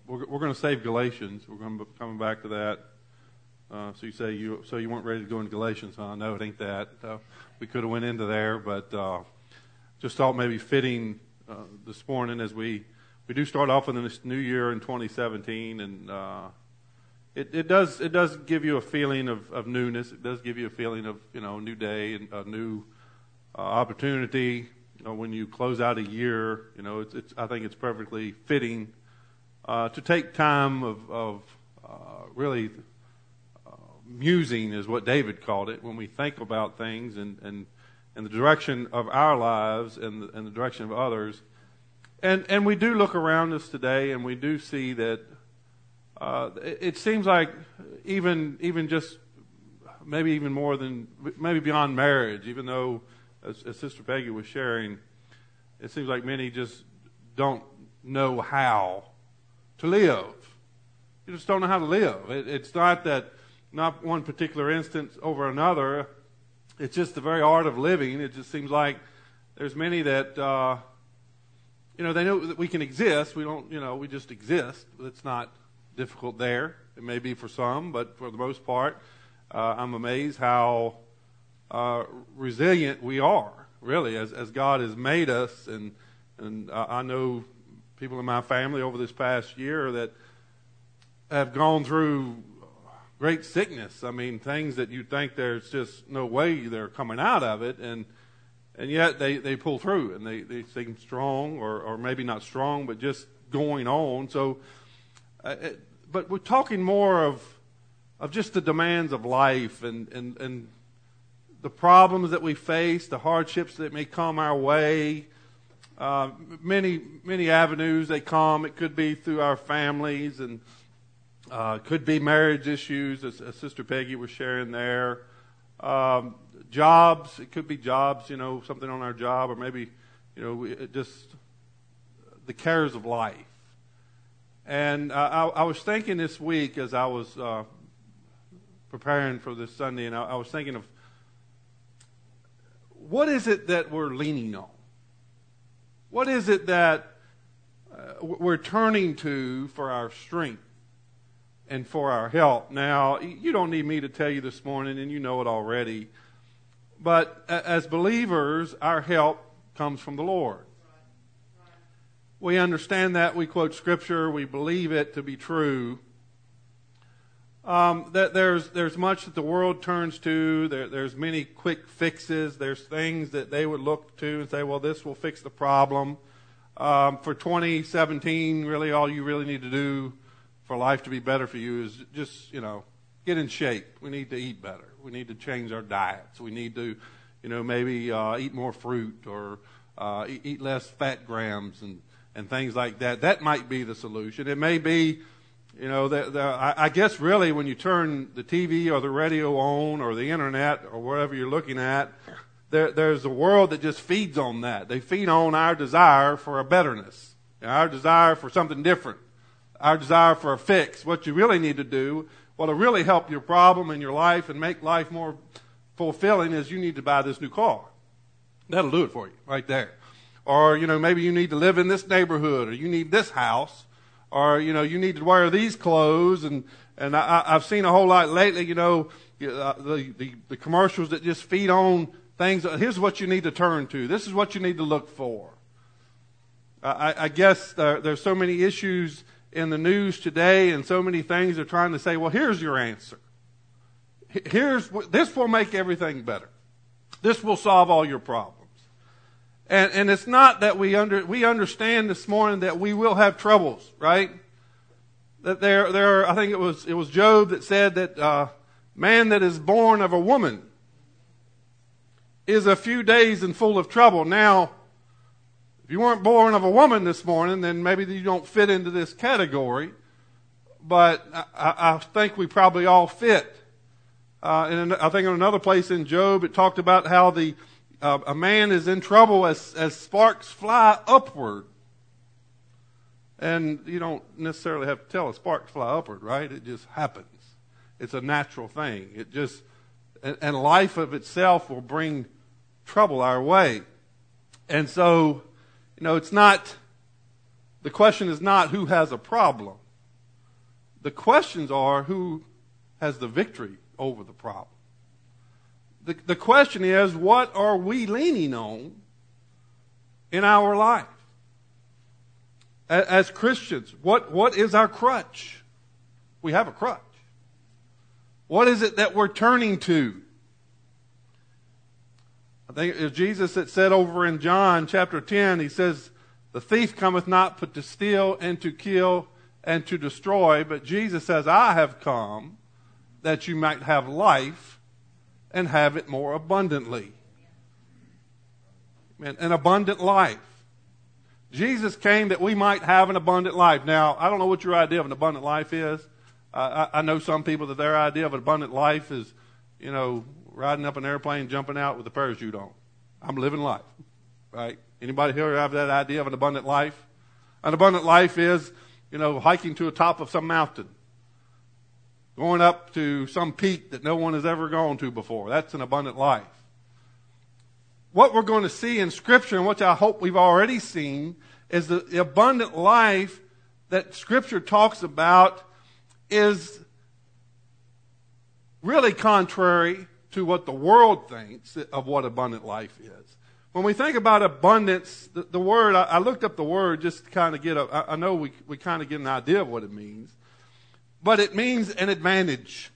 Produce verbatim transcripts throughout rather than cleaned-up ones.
we're, we're going to save Galatians. We're going to be coming back to that. Uh, so you say you so you weren't ready to go into Galatians, huh? No, it ain't that. Uh, we could have went into there, but uh, just thought maybe fitting uh, this morning as we we do start off in this new year in twenty seventeen, and uh, it, it does it does give you a feeling of, of newness. It does give you a feeling of you know a new day and a new uh, opportunity. You know, when you close out a year, you know it's, it's I think it's perfectly fitting uh, to take time of of uh, really. Musing is what David called it, when we think about things and, and, and the direction of our lives and the, and the direction of others. And and we do look around us today and we do see that uh, it, it seems like even even just maybe even more than, maybe beyond marriage, even though, as, as Sister Peggy was sharing, it seems like many just don't know how to live. You just don't know how to live. It, it's not that not one particular instance over another. It's just the very art of living. It just seems like there's many that, uh, you know, they know that we can exist. We don't, you know, we just exist. It's not difficult there. It may be for some, but for the most part, uh, I'm amazed how uh, resilient we are, really, as, as God has made us. And, and uh, I know people in my family over this past year that have gone through great sickness. I mean, things that you think there's just no way they're coming out of it, and and yet they, they pull through, and they, they seem strong, or, or maybe not strong, but just going on. So, uh, it, but we're talking more of of just the demands of life and, and, and the problems that we face, the hardships that may come our way. Uh, many, many avenues they come. It could be through our families, and Uh, could be marriage issues, as, as Sister Peggy was sharing there. Um, jobs, it could be jobs, you know, something on our job, or maybe, you know, we, it just the cares of life. And uh, I, I was thinking this week as I was uh, preparing for this Sunday, and I, I was thinking of what is it that we're leaning on? What is it that uh, we're turning to for our strength and for our help? Now, you don't need me to tell you this morning, and you know it already, but as believers, our help comes from the Lord. We understand that. We quote Scripture. We believe it to be true. Um, that there's there's much that the world turns to. There, there's many quick fixes. There's things that they would look to and say, well, this will fix the problem. Um, for twenty seventeen, really all you really need to do for life to be better for you is just, you know, get in shape. We need to eat better. We need to change our diets. We need to, you know, maybe uh, eat more fruit, or uh, eat less fat grams and, and things like that. That might be the solution. It may be, you know, the, the, I, I guess really when you turn the T V or the radio on, or the internet, or whatever you're looking at, there, there's a world that just feeds on that. They feed on our desire for a betterness, our desire for something different, our desire for a fix. What you really need to do, well, to really help your problem in your life and make life more fulfilling, is you need to buy this new car. That'll do it for you right there. Or, you know, maybe you need to live in this neighborhood, or you need this house, or, you know, you need to wear these clothes. And, and I, I've seen a whole lot lately, you know, uh, the, the, the commercials that just feed on things. Here's what you need to turn to. This is what you need to look for. Uh, I, I guess there, there's so many issues in the news today, and so many things are trying to say, well, here's your answer. Here's this will make everything better. This will solve all your problems. And and it's not that we under we understand this morning that we will have troubles, right? That there there I think it was it was Job that said that uh, man that is born of a woman is a few days and full of trouble. Now, if you weren't born of a woman this morning, then maybe you don't fit into this category. But I, I think we probably all fit. Uh, and I think in another place in Job, it talked about how the uh, a man is in trouble as, as sparks fly upward. And you don't necessarily have to tell a spark to fly upward, right? It just happens. It's a natural thing. It just, and, and life of itself will bring trouble our way. And so, you know, it's not, the question is not who has a problem. The questions are, who has the victory over the problem? The, the question is, what are we leaning on in our life? As, as Christians, what, what is our crutch? We have a crutch. What is it that we're turning to? I think it was Jesus that said over in John chapter ten, he says, the thief cometh not but to steal and to kill and to destroy. But Jesus says, I have come that you might have life and have it more abundantly. An abundant life. Jesus came that we might have an abundant life. Now, I don't know what your idea of an abundant life is. Uh, I, I know some people that their idea of an abundant life is, you know, riding up an airplane, jumping out with a parachute on. I'm living life, right? Anybody here have that idea of an abundant life? An abundant life is, you know, hiking to the top of some mountain, going up to some peak that no one has ever gone to before. That's an abundant life. What we're going to see in Scripture, and which I hope we've already seen, is the, the abundant life that Scripture talks about is really contrary to what the world thinks of what abundant life is. When we think about abundance, the, the word, I, I looked up the word just to kind of get a, I, I know we, we kind of get an idea of what it means, but it means an advantage.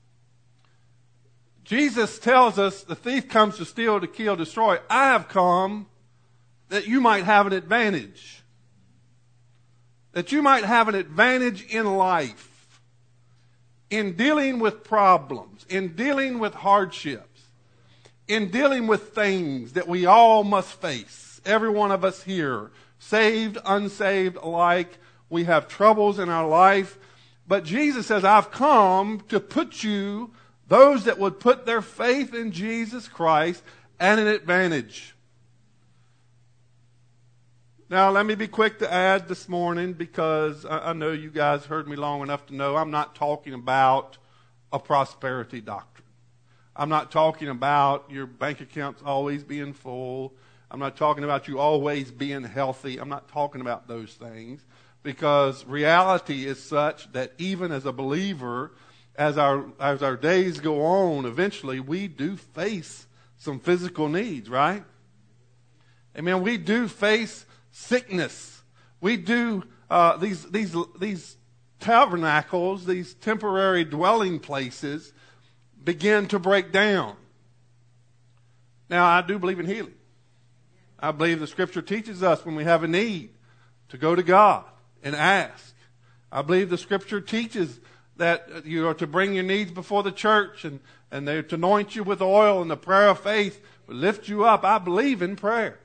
Jesus tells us the thief comes to steal, to kill, destroy. I have come that you might have an advantage. That you might have an advantage in life. In dealing with problems, in dealing with hardships, in dealing with things that we all must face. Every one of us here, saved, unsaved alike, we have troubles in our life. But Jesus says, I've come to put you, those that would put their faith in Jesus Christ, at an advantage. Now, let me be quick to add this morning, because I know you guys heard me long enough to know I'm not talking about a prosperity doctrine. I'm not talking about your bank accounts always being full. I'm not talking about you always being healthy. I'm not talking about those things, because reality is such that even as a believer, as our, as our days go on, eventually we do face some physical needs, right? Amen. We do face sickness. We do uh, these these these tabernacles, these temporary dwelling places, begin to break down. Now, I do believe in healing. I believe the Scripture teaches us when we have a need to go to God and ask. I believe the Scripture teaches that you are to bring your needs before the church, and and they're to anoint you with oil, and the prayer of faith will lift you up. I believe in prayer.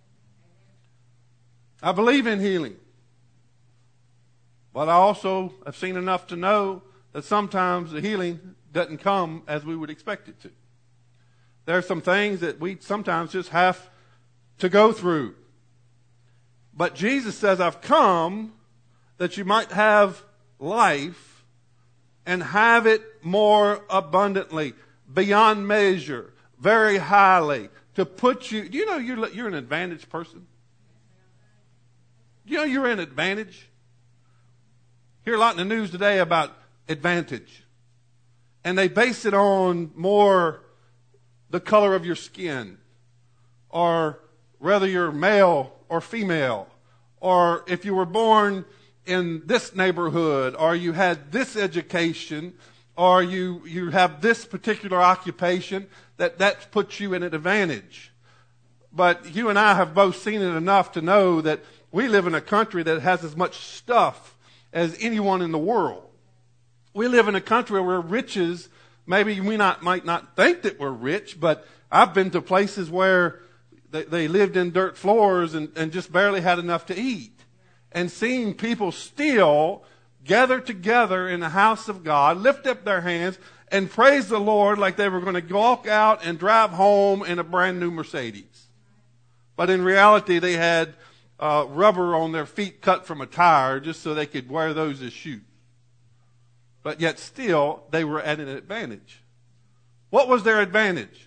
I believe in healing. But I also have seen enough to know that sometimes the healing doesn't come as we would expect it to. There are some things that we sometimes just have to go through. But Jesus says, I've come that you might have life and have it more abundantly, beyond measure, very highly, to put you, do you know you're, you're an advantaged person? You know you're an advantage. Hear a lot in the news today about advantage. And they base it on more the color of your skin, or whether you're male or female, or if you were born in this neighborhood, or you had this education, or you, you have this particular occupation, that that puts you in an advantage. But you and I have both seen it enough to know that we live in a country that has as much stuff as anyone in the world. We live in a country where riches, maybe we not, might not think that we're rich, but I've been to places where they, they lived in dirt floors and, and just barely had enough to eat. And seeing people still gather together in the house of God, lift up their hands, and praise the Lord like they were going to walk out and drive home in a brand new Mercedes. But in reality, they had Uh, rubber on their feet cut from a tire just so they could wear those as shoes. But yet still, they were at an advantage. What was their advantage?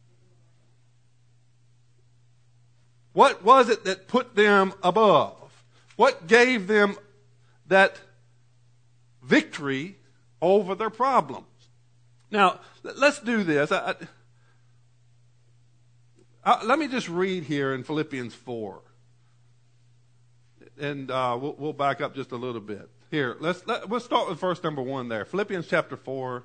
What was it that put them above? What gave them that victory over their problems. Now, let's do this. I, I, let me just read here in Philippians four. And uh, we'll, we'll back up just a little bit. Here, let's, let, we'll start with verse number one there. Philippians chapter four,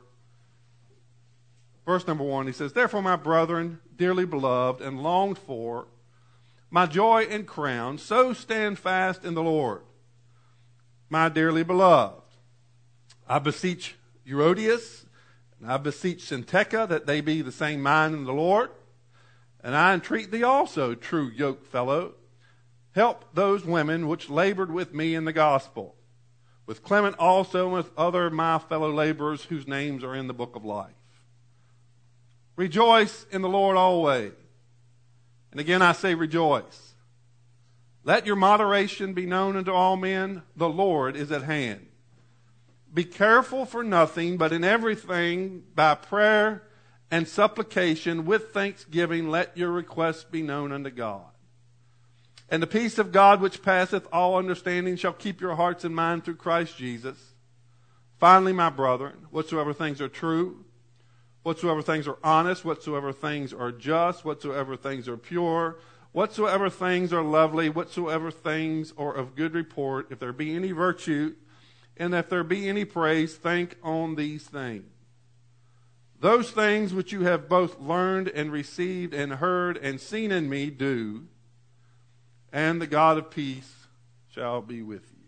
verse number one. He says, "Therefore, my brethren, dearly beloved and longed for, my joy and crown, so stand fast in the Lord, my dearly beloved. I beseech Euodias, and I beseech Syntyche, that they be the same mind in the Lord. And I entreat thee also, true yoke fellow, help those women which labored with me in the gospel, with Clement also and with other my fellow laborers whose names are in the book of life. Rejoice in the Lord always." And again I say rejoice. "Let your moderation be known unto all men. The Lord is at hand. Be careful for nothing, but in everything by prayer and supplication with thanksgiving let your requests be known unto God. And the peace of God which passeth all understanding shall keep your hearts and minds through Christ Jesus. Finally, my brethren, whatsoever things are true, whatsoever things are honest, whatsoever things are just, whatsoever things are pure, whatsoever things are lovely, whatsoever things are of good report, if there be any virtue, and if there be any praise, think on these things. Those things which you have both learned and received and heard and seen in me, do, and the God of peace shall be with you."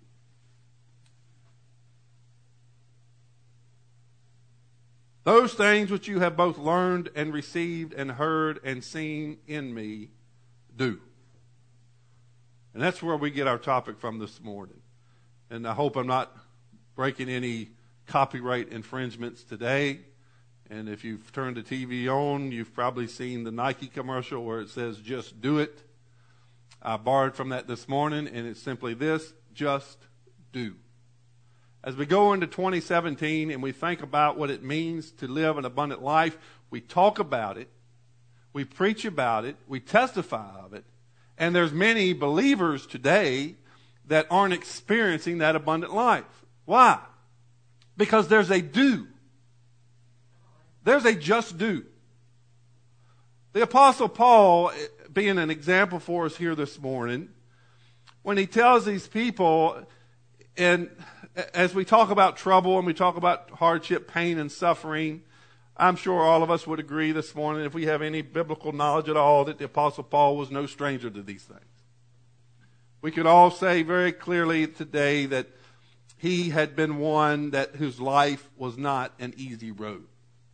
Those things which you have both learned and received and heard and seen in me, do. And that's where we get our topic from this morning. And I hope I'm not breaking any copyright infringements today. And if you've turned the T V on, you've probably seen the Nike commercial where it says, "Just do it." I borrowed from that this morning, and it's simply this: just do. As we go into twenty seventeen and we think about what it means to live an abundant life, we talk about it, we preach about it, we testify of it, and there's many believers today that aren't experiencing that abundant life. Why? Because there's a do. There's a just do. The Apostle Paul, being an example for us here this morning, when he tells these people, and as we talk about trouble and we talk about hardship, pain, and suffering, I'm sure all of us would agree this morning, if we have any biblical knowledge at all, that the Apostle Paul was no stranger to these things. We could all say very clearly today that he had been one that whose life was not an easy road.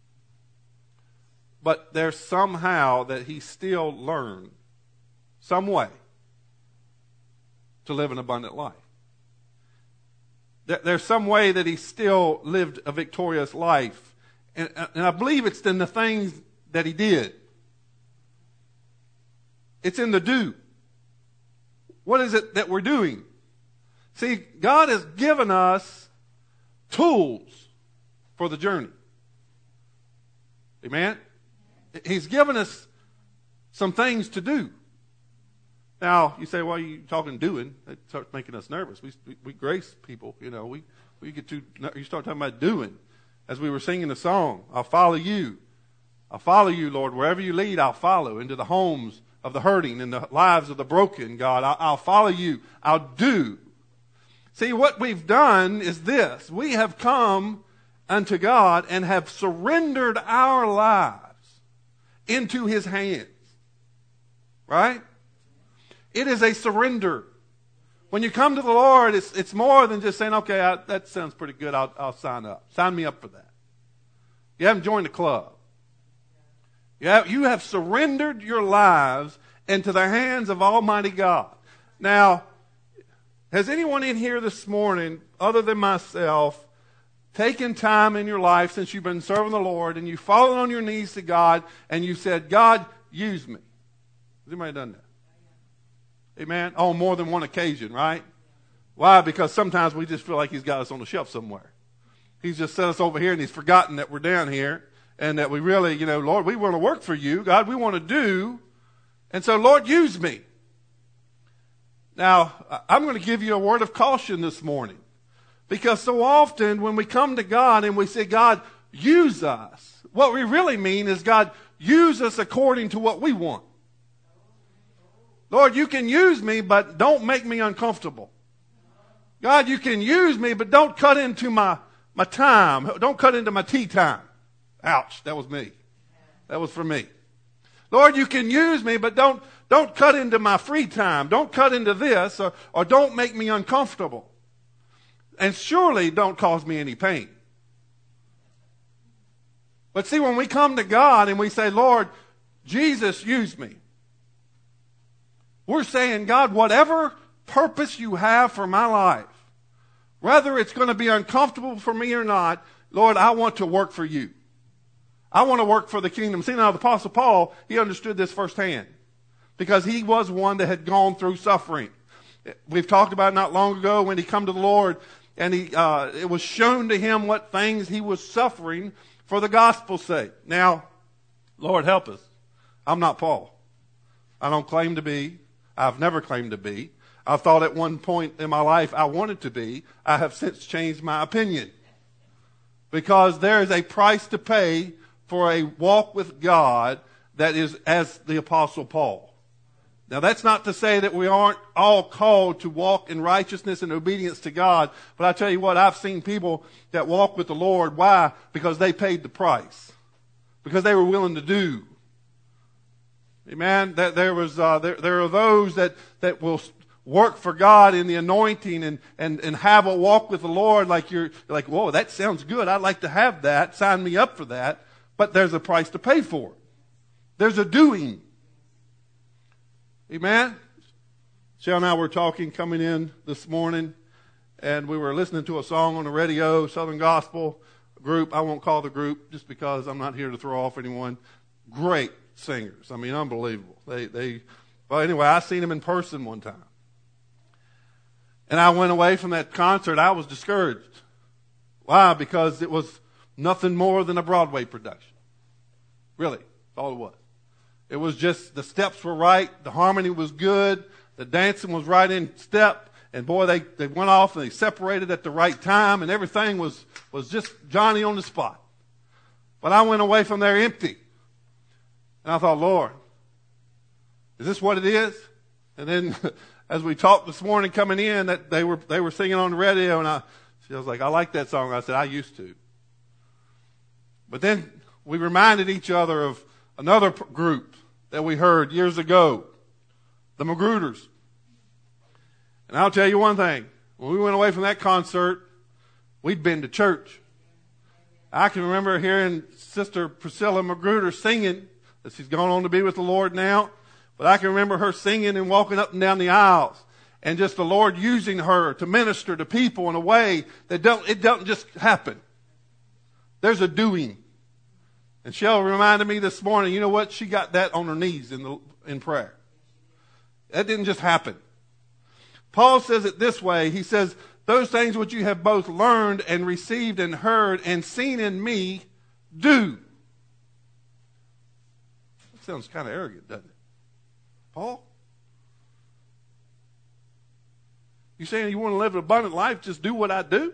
But there's somehow that he still learned some way to live an abundant life. There's some way that he still lived a victorious life. And, and I believe it's in the things that he did. It's in the do. What is it that we're doing? See, God has given us tools for the journey. Amen? He's given us some things to do. Now, you say, well, you talking doing. It starts making us nervous. We, we, we grace people, you know. We, we get to, you start talking about doing. As we were singing the song, I'll follow you. I'll follow you, Lord. Wherever you lead, I'll follow. Into the homes of the hurting and the lives of the broken, God. I'll, I'll follow you. I'll do. See, what we've done is this. We have come unto God and have surrendered our lives into His hands. Right? It is a surrender. When you come to the Lord, it's, it's more than just saying, okay, I, that sounds pretty good. I'll, I'll sign up. Sign me up for that. You haven't joined the club. You have, you have surrendered your lives into the hands of Almighty God. Now, has anyone in here this morning, other than myself, taken time in your life since you've been serving the Lord and you've fallen on your knees to God and you said, God, use me? Has anybody done that? Amen? On more than one occasion, right? Why? Because sometimes we just feel like He's got us on the shelf somewhere. He's just set us over here and He's forgotten that we're down here and that we really, you know, Lord, we want to work for you. God, we want to do. And so, Lord, use me. Now, I'm going to give you a word of caution this morning. Because so often when we come to God and we say, God, use us, what we really mean is, God, use us according to what we want. Lord, you can use me, but don't make me uncomfortable. God, you can use me, but don't cut into my, my time. Don't cut into my tea time. Ouch, that was me. That was for me. Lord, you can use me, but don't, don't cut into my free time. Don't cut into this, or, or don't make me uncomfortable. And surely don't cause me any pain. But see, when we come to God and we say, Lord, Jesus, use me, we're saying, God, whatever purpose you have for my life, whether it's going to be uncomfortable for me or not, Lord, I want to work for you. I want to work for the kingdom. See, now the Apostle Paul, he understood this firsthand because he was one that had gone through suffering. We've talked about it not long ago when he come to the Lord, and he uh, it was shown to him what things he was suffering for the gospel's sake. Now, Lord help us. I'm not Paul. I don't claim to be. I've never claimed to be. I thought at one point in my life I wanted to be. I have since changed my opinion. Because there is a price to pay for a walk with God that is as the Apostle Paul. Now that's not to say that we aren't all called to walk in righteousness and obedience to God. But I tell you what, I've seen people that walk with the Lord. Why? Because they paid the price. Because they were willing to do. Amen. That there was, uh, there, there are those that, that will work for God in the anointing and, and, and have a walk with the Lord like you're like, whoa, that sounds good. I'd like to have that. Sign me up for that. But there's a price to pay for it. There's a doing. Amen. Shell and I were talking coming in this morning, and we were listening to a song on the radio, Southern Gospel group. I won't call the group just because I'm not here to throw off anyone. Great singers. I mean, unbelievable. They, they, well, anyway, I seen them in person one time. And I went away from that concert. I was discouraged. Why? Because it was nothing more than a Broadway production. Really, that's all it was. It was just the steps were right, the harmony was good, the dancing was right in step, and boy, they, they went off and they separated at the right time, and everything was, was just Johnny on the spot. But I went away from there empty. And I thought, Lord, is this what it is? And then as we talked this morning coming in, that they were they were singing on the radio, and I, she was like, I like that song. I said, I used to. But then we reminded each other of another group that we heard years ago, the Magruders. And I'll tell you one thing. When we went away from that concert, we'd been to church. I can remember hearing Sister Priscilla Magruder singing, that she's gone on to be with the Lord now. But I can remember her singing and walking up and down the aisles, and just the Lord using her to minister to people in a way that don't, it doesn't just happen. There's a doing. And Shell reminded me this morning, you know what? She got that on her knees in the, in prayer. That didn't just happen. Paul says it this way. He says, those things which you have both learned and received and heard and seen in me, do. That sounds kind of arrogant, doesn't it? Paul? You saying you want to live an abundant life, just do what I do?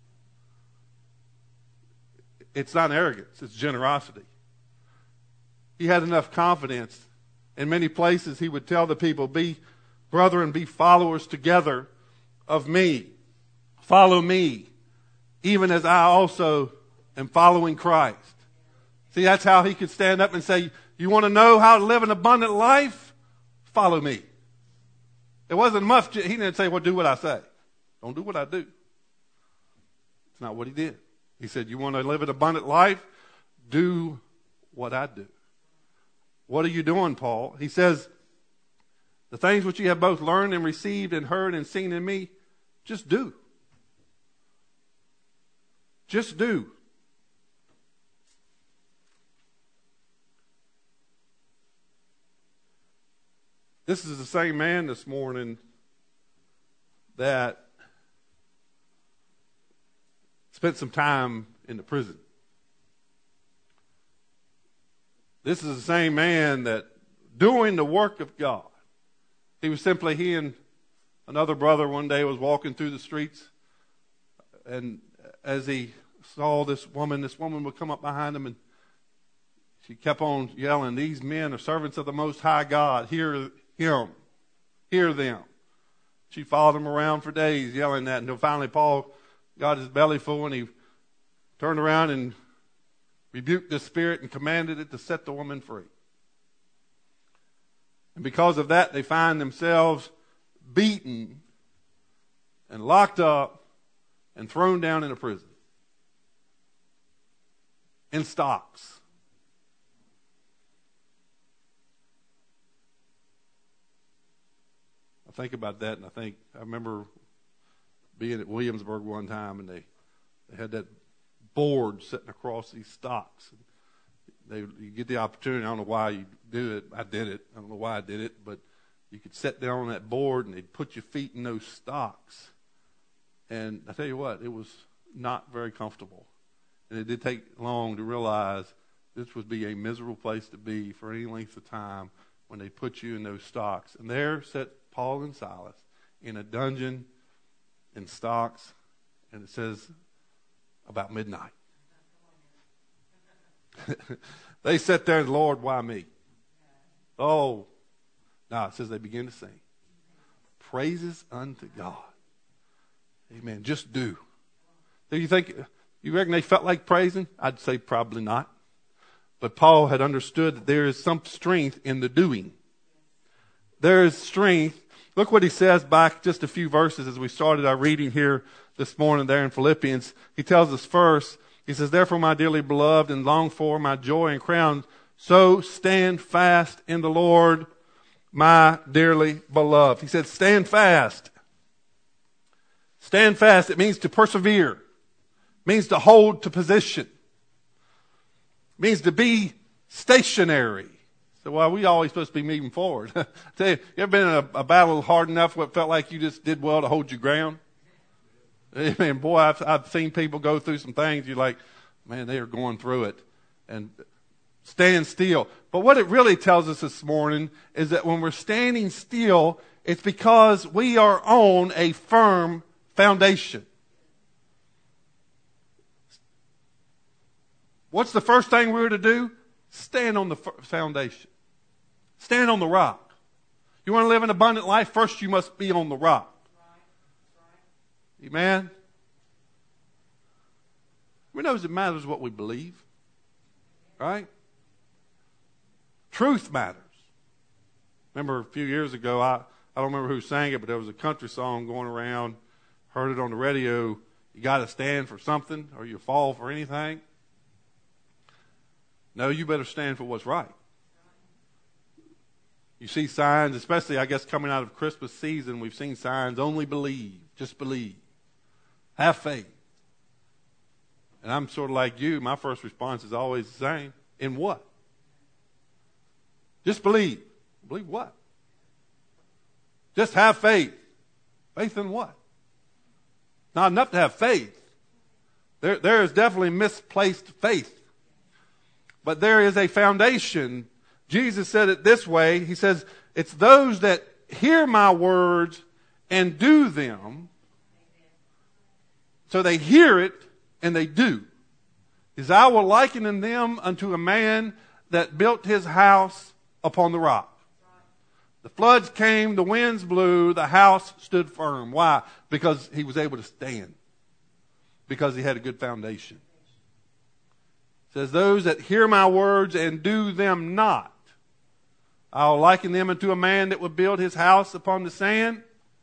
It's not arrogance, it's generosity. He had enough confidence. In many places he would tell the people, be brethren, be followers together of me. Follow me, even as I also am following Christ. See, that's how he could stand up and say, you want to know how to live an abundant life? Follow me. It wasn't much. He didn't say, well, do what I say. Don't do what I do. It's not what he did. He said, you want to live an abundant life? Do what I do. What are you doing, Paul? He says, the things which you have both learned and received and heard and seen in me, just do. Just do. This is the same man this morning that spent some time in the prison. This is the same man that doing the work of God. He was simply, he and another brother one day was walking through the streets and as he saw this woman, this woman would come up behind him, and she kept on yelling, "These men are servants of the Most High God. Hear him. Hear them." She followed him around for days yelling that, until finally Paul got his belly full, and he turned around and rebuked the spirit and commanded it to set the woman free. And because of that, they find themselves beaten and locked up and thrown down in a prison in stocks. I think about that, and I think I remember being at Williamsburg one time, and they, they had that board sitting across these stocks. They, you get the opportunity. I don't know why you do it. I did it. I don't know why I did it, but you could sit down on that board, and they'd put your feet in those stocks. And I tell you what, it was not very comfortable. And it did take long to realize this would be a miserable place to be for any length of time when they put you in those stocks. And there sat Paul and Silas in a dungeon in stocks, and it says about midnight. They sat there and, "Lord, why me?" Oh, no, it says they begin to sing praises unto God. Amen. Just do. Do you think, you reckon they felt like praising? I'd say probably not. But Paul had understood that there is some strength in the doing. There is strength. Look what he says back just a few verses as we started our reading here this morning there in Philippians. He tells us first, he says, "Therefore, my dearly beloved and longed for, my joy and crown, so stand fast in the Lord, my dearly beloved." He said, stand fast. Stand fast. It means to persevere. It means to hold to position. It means to be stationary. So, well, we always supposed to be moving forward. I tell you, you ever been in a, a battle hard enough where it felt like you just did well to hold your ground? Amen. Boy, I've, I've seen people go through some things. You're like, man, they are going through it. And stand still. But what it really tells us this morning is that when we're standing still, it's because we are on a firm foundation. What's the first thing we're to do? Stand on the foundation. Stand on the rock. You want to live an abundant life? First, you must be on the rock. Amen? We know it matters what we believe. Right? Truth matters. Remember a few years ago, I, I don't remember who sang it, but there was a country song going around. Heard it on the radio. You got to stand for something or you fall for anything. No, you better stand for what's right. You see signs, especially I guess coming out of Christmas season, we've seen signs, only believe, just believe. Have faith. And I'm sort of like you, my first response is always the same. In what? Just believe. Believe what? Just have faith. Faith in what? Not enough to have faith. There, there is definitely misplaced faith. But there is a foundation. Jesus said it this way. He says, it's those that hear my words and do them. So they hear it and they do. Is I will liken them unto a man that built his house upon the rock. The floods came, the winds blew, the house stood firm. Why? Because he was able to stand. Because he had a good foundation. It says, those that hear my words and do them not, I'll liken them unto a man that would build his house upon the sand.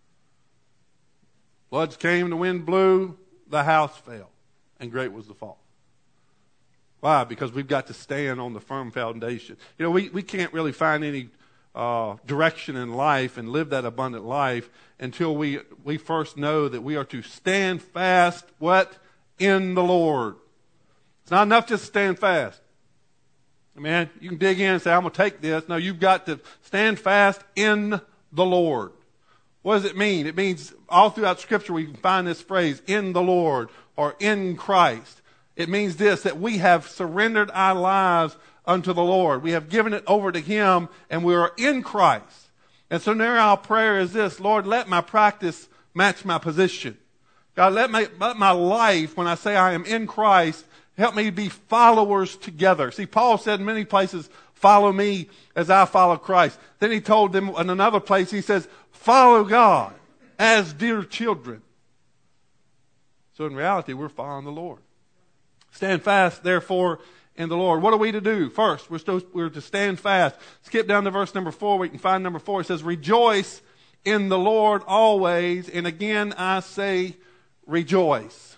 Floods came, the wind blew, the house fell, and great was the fall. Why? Because we've got to stand on the firm foundation. You know, we, we can't really find any uh, direction in life and live that abundant life until we, we first know that we are to stand fast, what? In the Lord. It's not enough just to stand fast. Amen. You can dig in and say, I'm going to take this. No, you've got to stand fast in the Lord. What does it mean? It means all throughout Scripture we can find this phrase, in the Lord or in Christ. It means this, that we have surrendered our lives unto the Lord. We have given it over to Him and we are in Christ. And so now our prayer is this, Lord, let my practice match my position. God, let my, let my life, when I say I am in Christ, help me be followers together. See, Paul said in many places, follow me as I follow Christ. Then he told them in another place, he says, follow God as dear children. So in reality, we're following the Lord. Stand fast, therefore, in the Lord. What are we to do? First, we're, supposed, we're to stand fast. Skip down to verse number four. We can find number four. It says, rejoice in the Lord always. And again, I say, rejoice.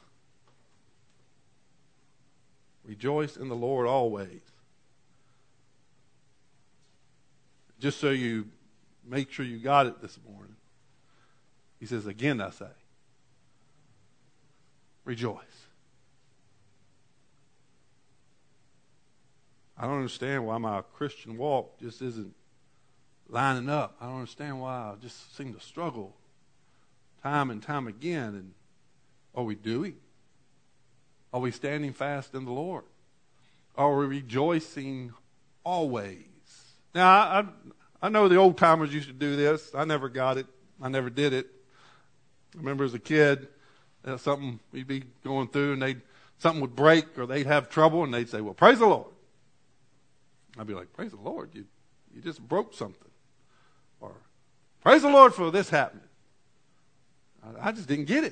Rejoice in the Lord always. Just so you make sure you got it this morning. He says, again I say, rejoice. I don't understand why my Christian walk just isn't lining up. I don't understand why I just seem to struggle time and time again. And are we doing? Are we standing fast in the Lord? Are we rejoicing always? Now, I, I know the old timers used to do this. I never got it. I never did it. I remember as a kid, uh, something we'd be going through and they'd, something would break or they'd have trouble and they'd say, well, praise the Lord. I'd be like, praise the Lord, you, you just broke something. Or, praise the Lord for this happening. I, I just didn't get it.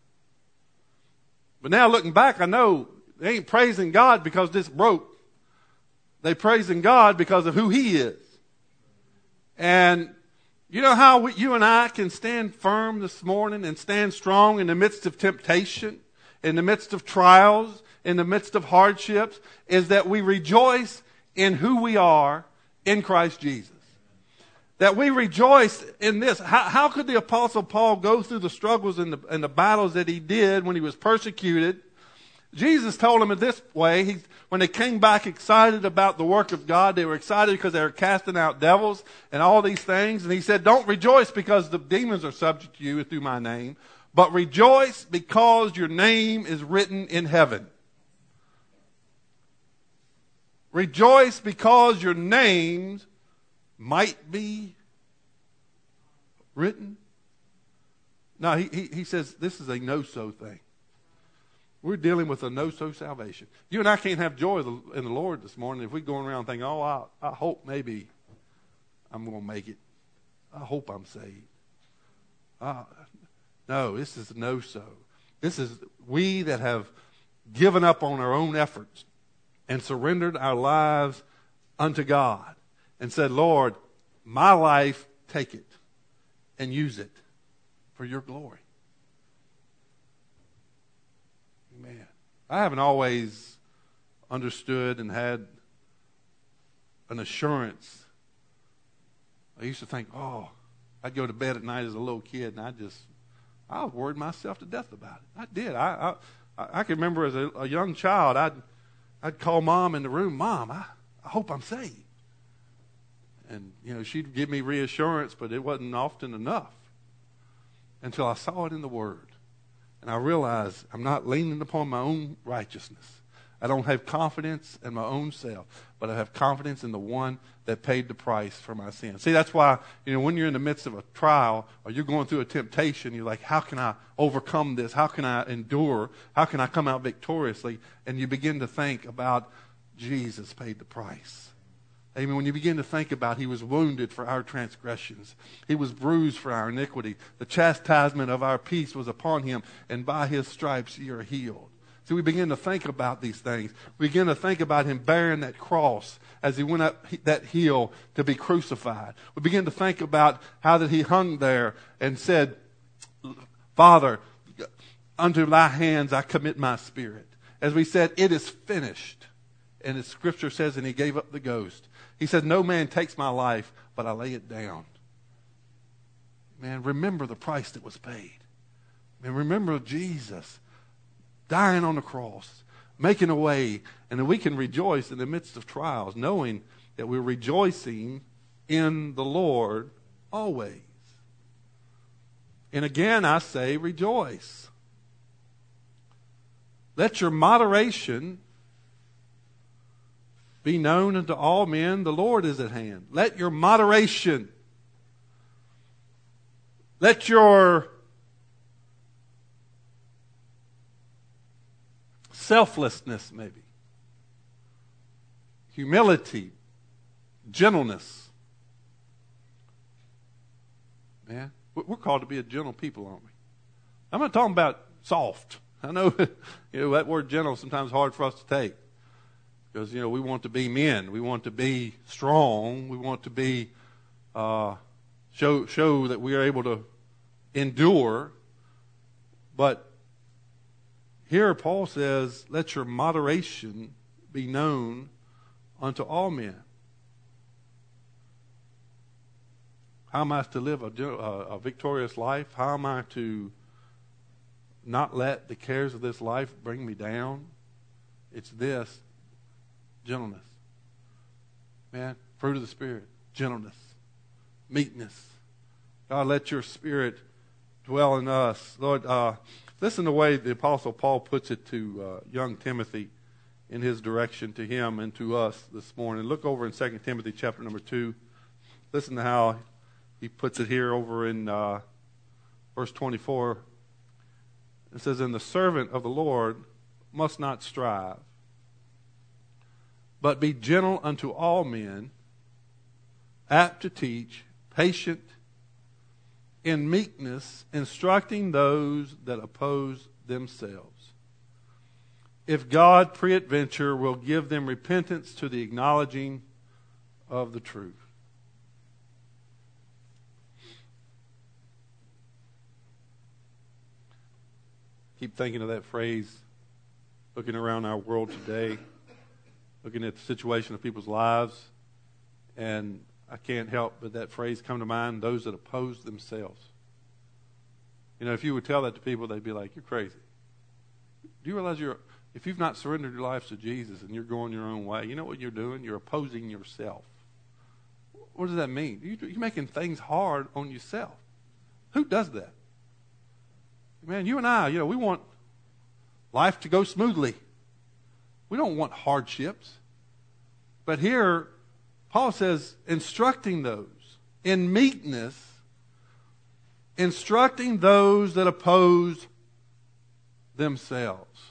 But now looking back, I know they ain't praising God because this broke. They praising God because of who He is. And you know how we, you and I can stand firm this morning and stand strong in the midst of temptation, in the midst of trials, in the midst of hardships, is that we rejoice in who we are in Christ Jesus. That we rejoice in this. How, how could the Apostle Paul go through the struggles and the, and the battles that he did when he was persecuted? Jesus told him in this way. He, when they came back excited about the work of God, they were excited because they were casting out devils and all these things. And he said, don't rejoice because the demons are subject to you through my name, but rejoice because your name is written in heaven. Rejoice because your names might be written. No, he, he, he says this is a no-so thing. We're dealing with a no-so salvation. You and I can't have joy in the Lord this morning if we're going around thinking, oh, I, I hope maybe I'm going to make it. I hope I'm saved. Uh, no, this is no-so. This is we that have given up on our own efforts and surrendered our lives unto God and said, Lord, my life, take it and use it for your glory. Amen. I haven't always understood and had an assurance. I used to think, oh, I'd go to bed at night as a little kid and I just, I worried myself to death about it. I did. I I, I can remember as a, a young child, I'd I'd call Mom in the room, Mom, I, I hope I'm saved. And, you know, she'd give me reassurance, but it wasn't often enough until I saw it in the Word. And I realized I'm not leaning upon my own righteousness. I don't have confidence in my own self, but I have confidence in the one that paid the price for my sin. See, that's why, you know, when you're in the midst of a trial or you're going through a temptation, you're like, how can I overcome this? How can I endure? How can I come out victoriously? And you begin to think about Jesus paid the price. Amen. When you begin to think about He was wounded for our transgressions. He was bruised for our iniquity. The chastisement of our peace was upon Him, and by His stripes ye are healed. So we begin to think about these things. We begin to think about Him bearing that cross as He went up that hill to be crucified. We begin to think about how that He hung there and said, Father, unto thy hands I commit my spirit. As we said, it is finished. And as Scripture says, and He gave up the ghost. He said, no man takes my life, but I lay it down. Man, remember the price that was paid. Man, remember Jesus dying on the cross, making a way, and that we can rejoice in the midst of trials, knowing that we're rejoicing in the Lord always. And again, I say rejoice. Let your moderation be known unto all men. The Lord is at hand. Let your moderation, let your selflessness maybe, humility, gentleness. Man, we're called to be a gentle people, aren't we? I'm not talking about soft. I know, you know, that word gentle is sometimes hard for us to take because, you know, we want to be men. We want to be strong. We want to be, uh, show, show that we are able to endure. But here Paul says, let your moderation be known unto all men. How am I to live a, a victorious life? How am I to not let the cares of this life bring me down? It's this, gentleness. Man, fruit of the Spirit, gentleness, meekness. God, let your Spirit dwell in us. Lord, uh, listen to the way the Apostle Paul puts it to uh, young Timothy in his direction to him and to us this morning. Look over in Second Timothy chapter number two. Listen to how he puts it here over in uh, verse twenty-four. It says, and the servant of the Lord must not strive, but be gentle unto all men, apt to teach, patient, in meekness, instructing those that oppose themselves. If God peradventure will give them repentance to the acknowledging of the truth. Keep thinking of that phrase, looking around our world today, looking at the situation of people's lives, and I can't help but that phrase come to mind, those that oppose themselves. You know, if you would tell that to people, they'd be like, you're crazy. Do you realize you're, if you've not surrendered your lives to Jesus and you're going your own way, you know what you're doing? You're opposing yourself. What does that mean? You're making things hard on yourself. Who does that? Man, you and I, you know, we want life to go smoothly. We don't want hardships. But here, Paul says, instructing those in meekness, instructing those that oppose themselves.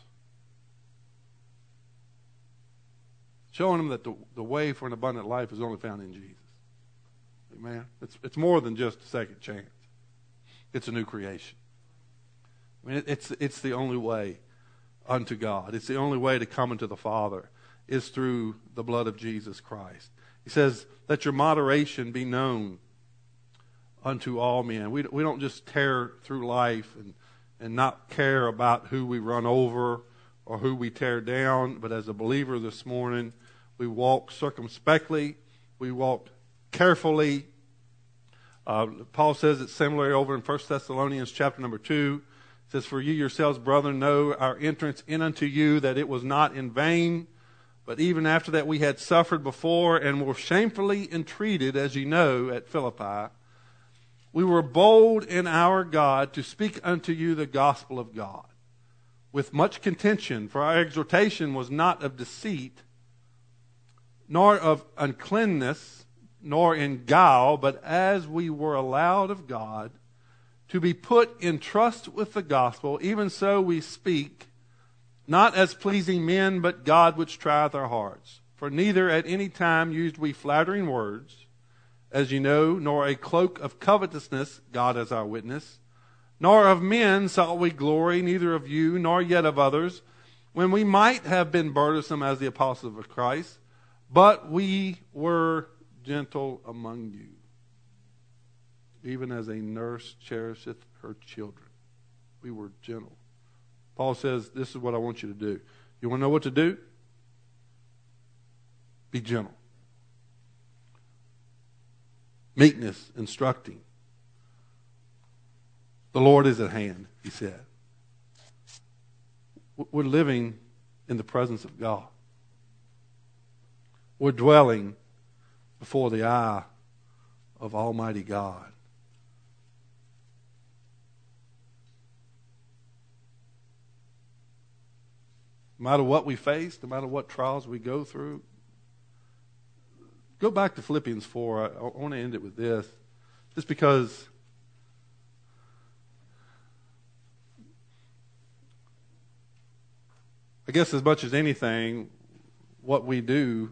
Showing them that the, the way for an abundant life is only found in Jesus. Amen. It's, it's more than just a second chance. It's a new creation. I mean, it's, it's the only way unto God. It's the only way to come into the Father is through the blood of Jesus Christ. He says, let your moderation be known unto all men. We, we don't just tear through life and, and not care about who we run over or who we tear down, but as a believer this morning, we walk circumspectly, we walk carefully. Uh, Paul says it similarly over in First Thessalonians chapter number two. It says, for you yourselves, brethren, know our entrance in unto you, that it was not in vain, but even after that we had suffered before and were shamefully entreated, as ye know, at Philippi. We were bold in our God to speak unto you the gospel of God, with much contention, for our exhortation was not of deceit, nor of uncleanness, nor in guile, but as we were allowed of God to be put in trust with the gospel, even so we speak, not as pleasing men, but God which trieth our hearts. For neither at any time used we flattering words, as you know, nor a cloak of covetousness, God as our witness, nor of men sought we glory, neither of you, nor yet of others, when we might have been burdensome as the apostles of Christ, but we were gentle among you, even as a nurse cherisheth her children. We were gentle. Paul says, this is what I want you to do. You want to know what to do? Be gentle. Meekness, instructing. The Lord is at hand, he said. We're living in the presence of God. We're dwelling before the eye of Almighty God. No matter what we face, no matter what trials we go through, go back to Philippians four. I, I want to end it with this. Just because I guess as much as anything, what we do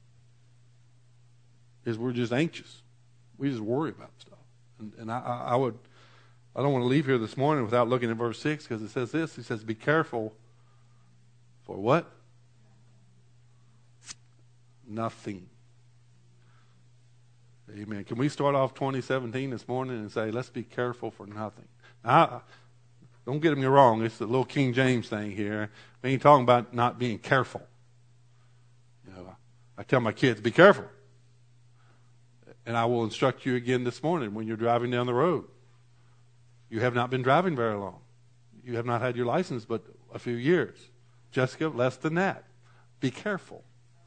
is we're just anxious. We just worry about stuff. And, and I, I would, I don't want to leave here this morning without looking at verse six, because it says this. He says, be careful for what? Nothing. Amen. Can we start off twenty seventeen this morning and say, let's be careful for nothing? Now, don't get me wrong. It's the little King James thing here. We ain't talking about not being careful. You know, I tell my kids, be careful. And I will instruct you again this morning when you're driving down the road. You have not been driving very long. You have not had your license but a few years. Jessica, less than that. Be careful.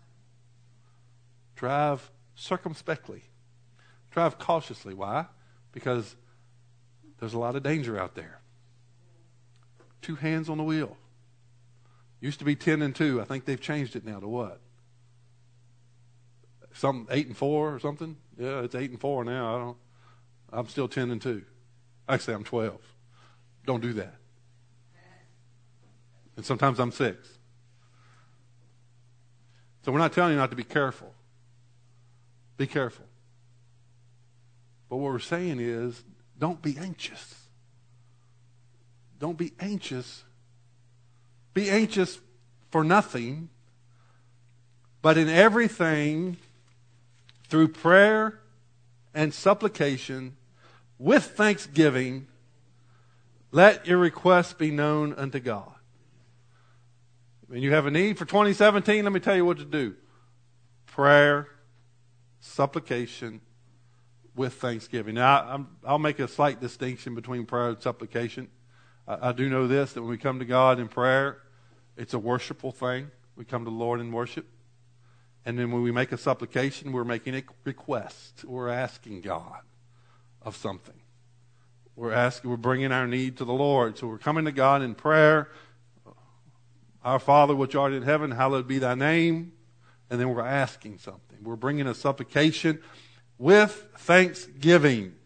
Drive circumspectly. Drive cautiously. Why? Because there's a lot of danger out there. Two hands on the wheel. Used to be ten and two. I think they've changed it now to what? Some eight and four or something? Yeah, it's eight and four now. I don't. I'm still ten and two. Actually, I'm twelve. Don't do that. And sometimes I'm six. So we're not telling you not to be careful. Be careful. But what we're saying is, don't be anxious. Don't be anxious. Be anxious for nothing, but in everything, through prayer and supplication, with thanksgiving, let your requests be known unto God. When you have a need for twenty seventeen, let me tell you what to do. Prayer, supplication, with thanksgiving. Now, I'm, I'll make a slight distinction between prayer and supplication. I, I do know this, that when we come to God in prayer, it's a worshipful thing. We come to the Lord in worship. And then when we make a supplication, we're making a request. We're asking God of something. We're asking, we're bringing our need to the Lord. So we're coming to God in prayer. Our Father which art in heaven, hallowed be thy name. And then we're asking something. We're bringing a supplication with thanksgiving.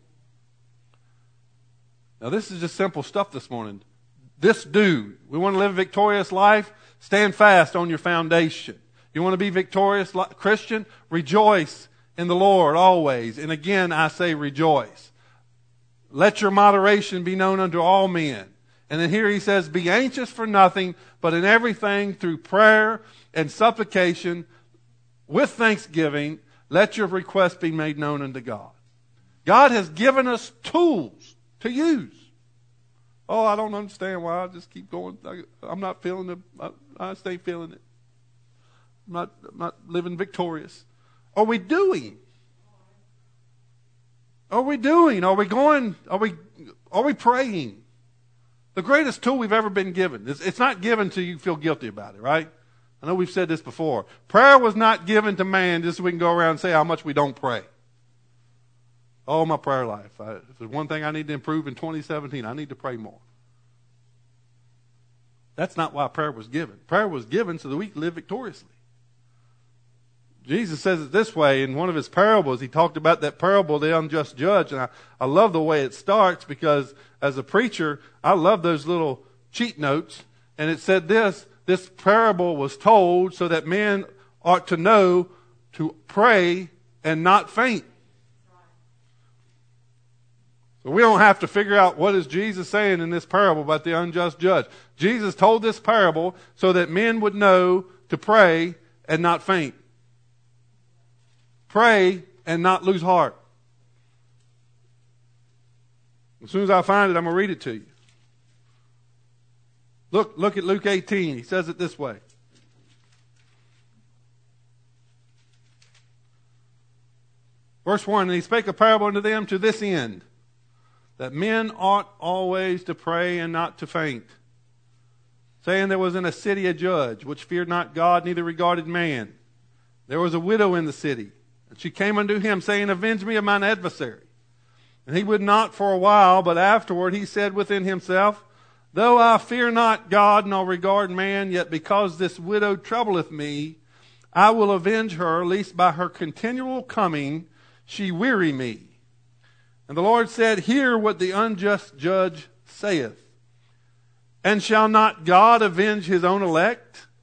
Now this is just simple stuff this morning. This do. We want to live a victorious life? Stand fast on your foundation. You want to be victorious Christian? Rejoice in the Lord always. And again, I say rejoice. Let your moderation be known unto all men. And then here he says, be anxious for nothing, but in everything through prayer and supplication with thanksgiving, let your requests be made known unto God. God has given us tools to use. Oh, I don't understand why I just keep going. I'm not feeling it. I, I just ain't feeling it. I'm not, I'm not living victorious. Are we doing? Are we doing? Are we going? Are we, are we praying? The greatest tool we've ever been given. It's, it's not given till you feel guilty about it, right? I know we've said this before. Prayer was not given to man just so we can go around and say how much we don't pray. Oh, my prayer life. I, if there's one thing I need to improve in twenty seventeen, I need to pray more. That's not why prayer was given. Prayer was given so that we could live victoriously. Jesus says it this way in one of his parables. He talked about that parable, the unjust judge. And I, I love the way it starts because as a preacher, I love those little cheat notes. And it said this, this parable was told so that men ought to know to pray and not faint. So we don't have to figure out what is Jesus saying in this parable about the unjust judge. Jesus told this parable so that men would know to pray and not faint. Pray and not lose heart. As soon as I find it, I'm going to read it to you. Look, look at Luke eighteen. He says it this way. Verse one, and he spake a parable unto them to this end, that men ought always to pray and not to faint. Saying there was in a city a judge, which feared not God, neither regarded man. There was a widow in the city. And she came unto him, saying, avenge me of mine adversary. And he would not for a while, but afterward he said within himself, though I fear not God, nor regard man, yet because this widow troubleth me, I will avenge her, lest by her continual coming she weary me. And the Lord said, hear what the unjust judge saith. And shall not God avenge his own elect,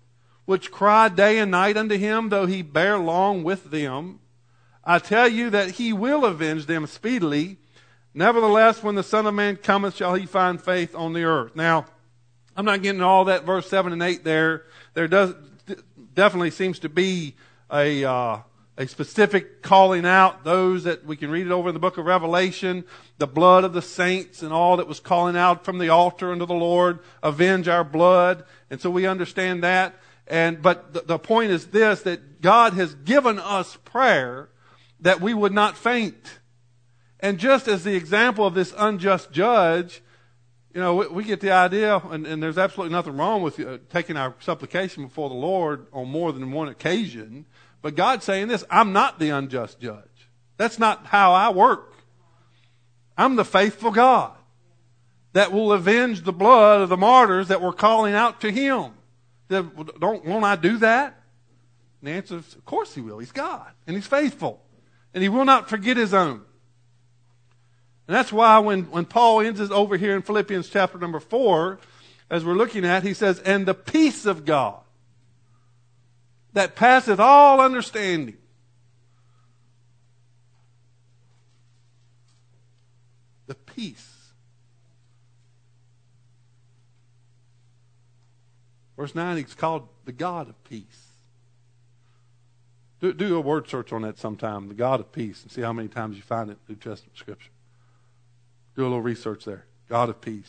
which cry day and night unto him, though he bear long with them. I tell you that he will avenge them speedily. Nevertheless, when the Son of Man cometh, shall he find faith on the earth. Now, I'm not getting all that verse seven and eight there. There does definitely seems to be a uh, a specific calling out those that we can read it over in the book of Revelation, the blood of the saints and all that was calling out from the altar unto the Lord, avenge our blood. And so we understand that. And but the, the point is this, that God has given us prayer that we would not faint. And just as the example of this unjust judge, you know, we, we get the idea, and, and there's absolutely nothing wrong with uh, taking our supplication before the Lord on more than one occasion. But God's saying this, I'm not the unjust judge. That's not how I work. I'm the faithful God that will avenge the blood of the martyrs that were calling out to him. Don't, won't I do that? And the answer is, of course he will. He's God, and he's faithful. And he will not forget his own. And that's why when, when Paul ends it over here in Philippians chapter number four, as we're looking at, he says, and the peace of God that passeth all understanding. The peace. Verse nine, he's called the God of peace. Do, do a word search on that sometime, the God of peace, and see how many times you find it in New Testament Scripture. Do a little research there. God of peace.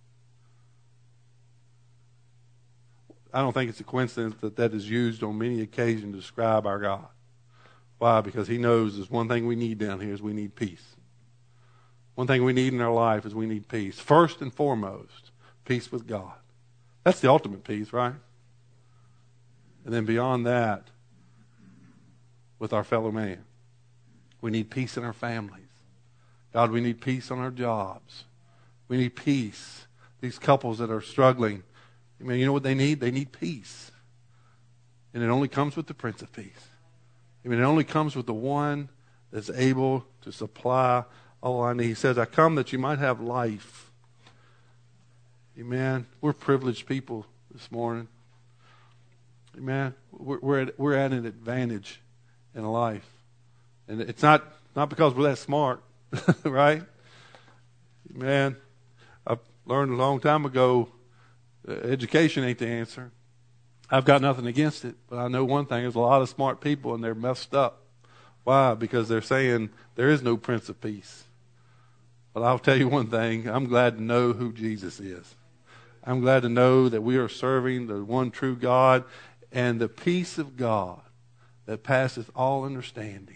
I don't think it's a coincidence that that is used on many occasions to describe our God. Why? Because he knows there's one thing we need down here is we need peace. One thing we need in our life is we need peace. First and foremost, peace with God. That's the ultimate peace, right? And then beyond that, with our fellow man. We need peace in our families. God, we need peace on our jobs. We need peace. These couples that are struggling, I mean, you know what they need? They need peace. And it only comes with the Prince of Peace. I mean, it only comes with the one that's able to supply all I need. He says, I come that you might have life. Amen. We're privileged people this morning. Amen. We're, we're, at, we're at an advantage in life. And it's not, not because we're that smart. Right? Man, I learned a long time ago, uh, education ain't the answer. I've got nothing against it, but I know one thing, there's a lot of smart people and they're messed up. Why? Because they're saying there is no Prince of Peace. But I'll tell you one thing, I'm glad to know who Jesus is. I'm glad to know that we are serving the one true God, and the peace of God that passeth all understanding.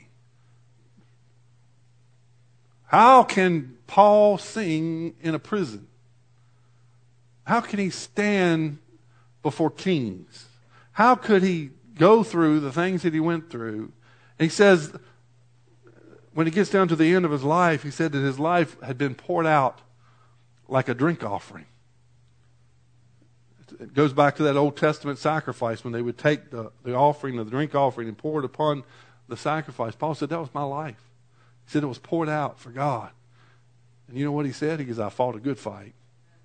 How can Paul sing in a prison? How can he stand before kings? How could he go through the things that he went through? And he says, when he gets down to the end of his life, he said that his life had been poured out like a drink offering. It goes back to that Old Testament sacrifice when they would take the, the offering, the drink offering, and pour it upon the sacrifice. Paul said, that was my life. He said it was poured out for God. And you know what he said? He goes, I fought a good fight.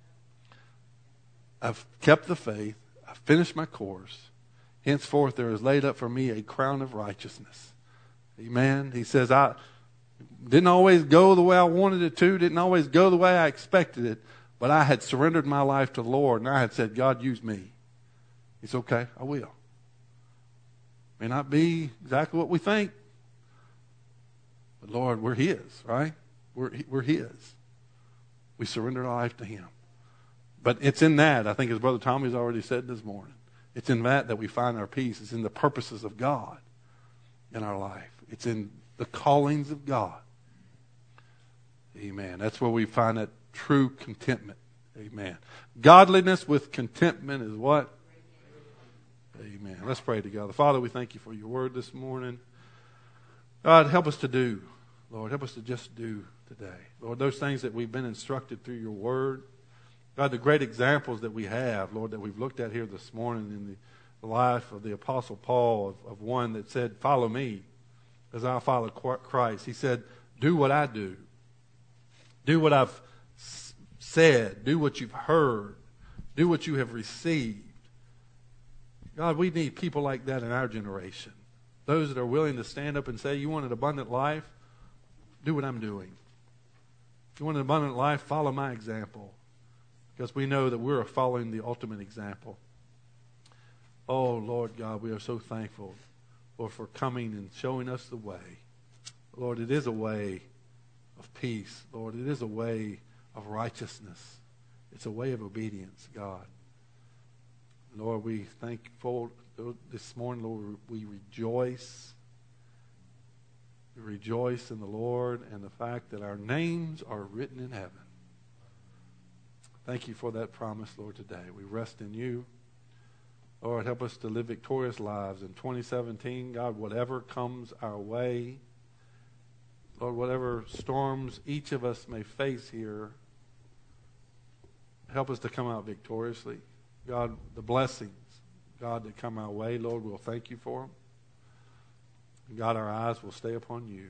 I've kept the faith. I've finished my course. Henceforth there is laid up for me a crown of righteousness. Amen. He says, I didn't always go the way I wanted it to, didn't always go the way I expected it, but I had surrendered my life to the Lord, and I had said, God, use me. It's okay, I will. May not be exactly what we think, but Lord, we're His, right? We're, we're His. We surrendered our life to Him. But it's in that, I think as Brother Tommy's already said this morning, it's in that that we find our peace. It's in the purposes of God in our life. It's in the callings of God. Amen. That's where we find that true contentment. Amen. Godliness with contentment is what? Amen. Let's pray together. Father, we thank you for your word this morning. God, help us to do. Lord, help us to just do today. Lord, those things that we've been instructed through your word. God, the great examples that we have, Lord, that we've looked at here this morning in the life of the Apostle Paul, of, of one that said, follow me as I follow Christ. He said, do what I do. Do what I've s- said. Do what you've heard. Do what you have received. God, we need people like that in our generation. Those that are willing to stand up and say, you want an abundant life? Do what I'm doing. If you want an abundant life, follow my example. Because we know that we're following the ultimate example. Oh, Lord God, we are so thankful, Lord, for coming and showing us the way. Lord, it is a way of peace. Lord, it is a way of righteousness. It's a way of obedience, God. Lord, we thank you this morning, Lord, we rejoice. We rejoice in the Lord and the fact that our names are written in heaven. Thank you for that promise, Lord, today. We rest in you. Lord, help us to live victorious lives in twenty seventeen. God, whatever comes our way, Lord, whatever storms each of us may face here, help us to come out victoriously. God, the blessings, God, that come our way, Lord, we'll thank you for them. God, our eyes will stay upon you.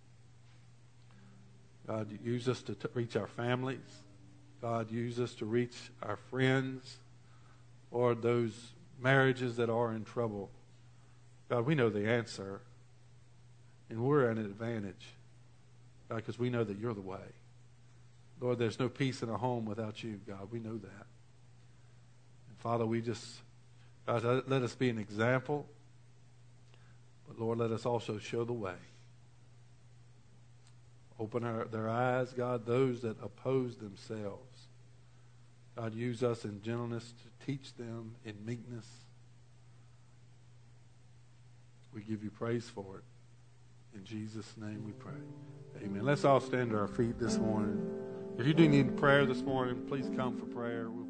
God, use us to t- reach our families. God, use us to reach our friends or those marriages that are in trouble. God, we know the answer, and we're at an advantage, God, because we know that you're the way. Lord, there's no peace in a home without you, God. We know that. And Father, we just, God, let us be an example. But Lord, let us also show the way. Open our, their eyes, God, those that oppose themselves. God, use us in gentleness to teach them in meekness. We give you praise for it. In Jesus' name we pray. Amen. Let's all stand to our feet this morning. If you do need prayer this morning, please come for prayer. We'll